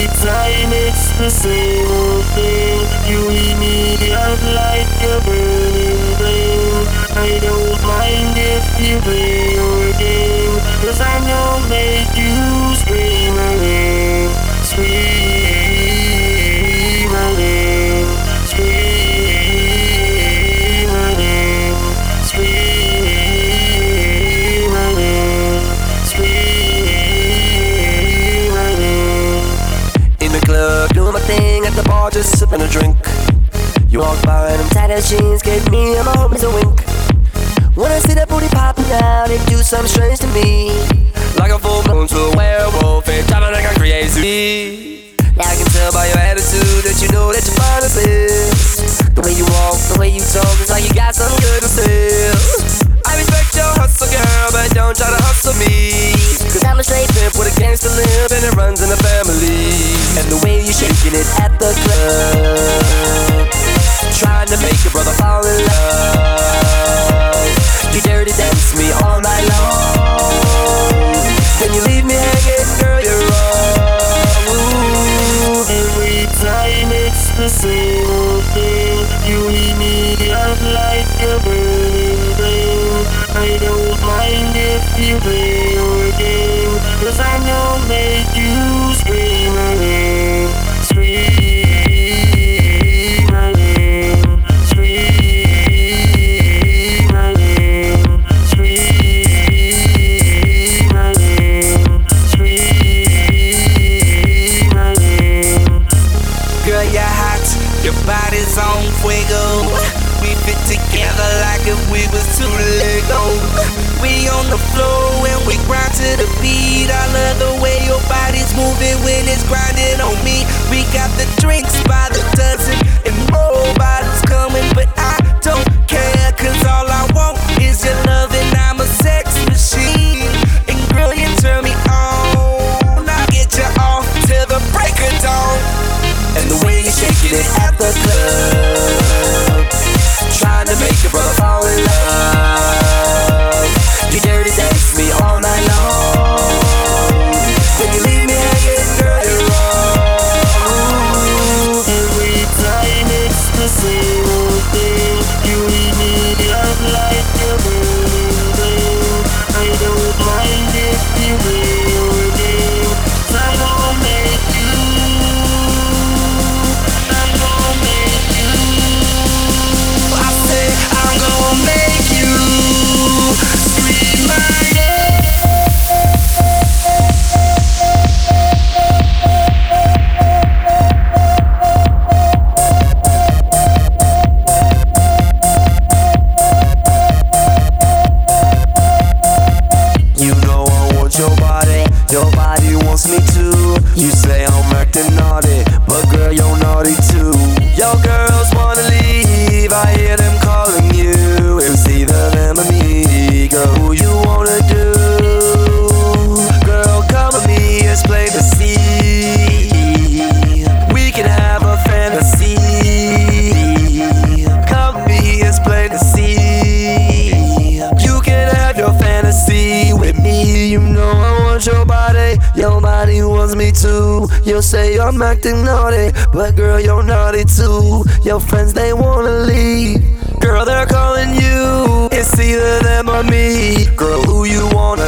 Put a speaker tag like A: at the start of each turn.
A: Every time it's the same old thing. You leave me out like a burning flame. I don't mind if you play your game, 'cause I know make you scream again. Scream again. Scream again. Scream again. Scream again.
B: In the club, doing my thing at the bar, just sipping a drink. You walk by and them tight ass jeans gave me and my homies a wink. When I see that booty popping out, it do something strange to me. Like a full moon to a werewolf, and driving like I'm crazy. Now I can tell by your attitude that you know that you're fine as hell. The way you walk, the way you talk, it's like you got something good to sell. I respect your hustle, girl, but don't try to hustle me. 'Cause I'm a straight pimp with a gangster limp, and it runs in the family. And the way you shaking it at the club, trying to make your brother fall in love. You dirty dance me all night long, then you leave me hanging, girl, you're wrong. Ooh.
A: Every time it's the same old thing. You leave me out like a burning flame. I don't mind if you play your game, 'cause I know make you scream again. Scream again. Scream again. Scream again. Scream again.
C: Girl, you're hot, your body's on fuego. We fit together like if we was two Lego. We on the floor and we grind to the beat. I love the way your body's moving when it's grinding on me. We got the drinks by the dozen and more bottles coming, but I don't care, 'cause all I want is your love and I'm a sex machine. And girl, you turn me on, I'll get you off till the break of dawn.
B: And the way you're shaking it at the club, trying to make your brother fall in love. You dirty dance me all night long, then you leave me hanging, girl, you're wrong.
A: Every time it's the same old thing. You leave me out like a burning flame. I don't mind if you play your game, 'cause I'm gonna make you. I'm gonna make you.
C: I said I'm gonna make you scream my name.
B: You know I want your body wants me too. You say I'm acting naughty, but girl, you're naughty too. Your girls wanna leave, I hear them calling you. It's either them or me, girl, who you wanna do? Girl, come with me, it's plain to see. We can have a fantasy. Come with me, it's plain to see. You can have your fantasy with me. You know I want your body wants me too. You'll say I'm acting naughty, but girl, you're naughty too. Your friends, they wanna leave, girl, they're calling you. It's either them or me, girl, who you wanna